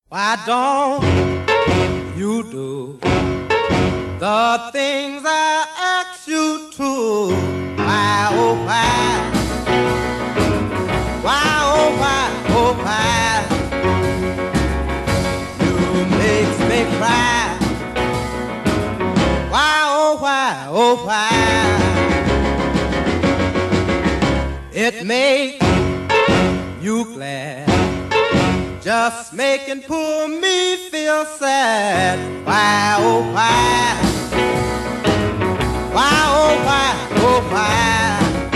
Why don't you do the things I ask you to? Why, oh, why? Why, oh, why, oh, why? You makes me cry. Why, oh, why? It makes you glad, just making poor me feel sad. Why, oh, why? Why, oh, why, oh, why?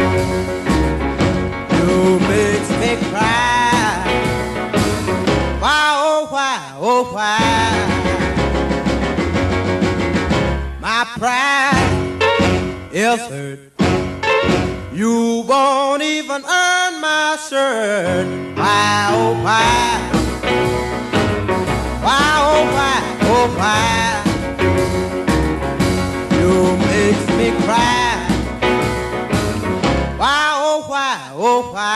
You makes me cry. Why, oh, why? My pride is hurt. You won't even earn my shirt. Why, oh, why? Why, oh, why, oh, why? You makes me cry. Why, oh, why?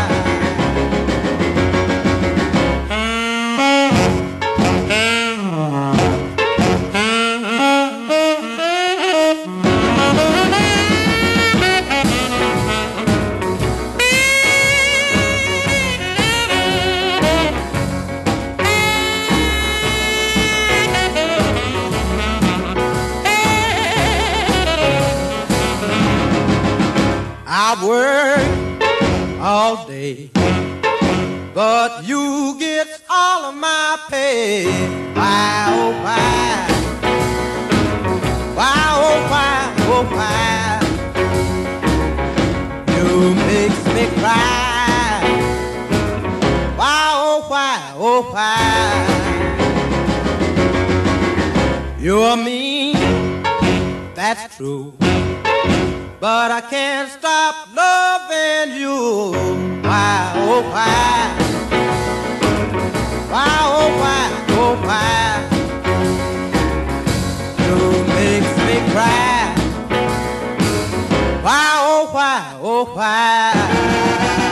I work all day, but you get all of my pay. Why, oh, why? Why, oh, why, oh, why? You makes me cry. Why, oh, why? You're mean, that's true, but I can't stop loving you. Why, oh, why? Why, oh, why, oh, why? You makes me cry. Why, oh, why, oh, why?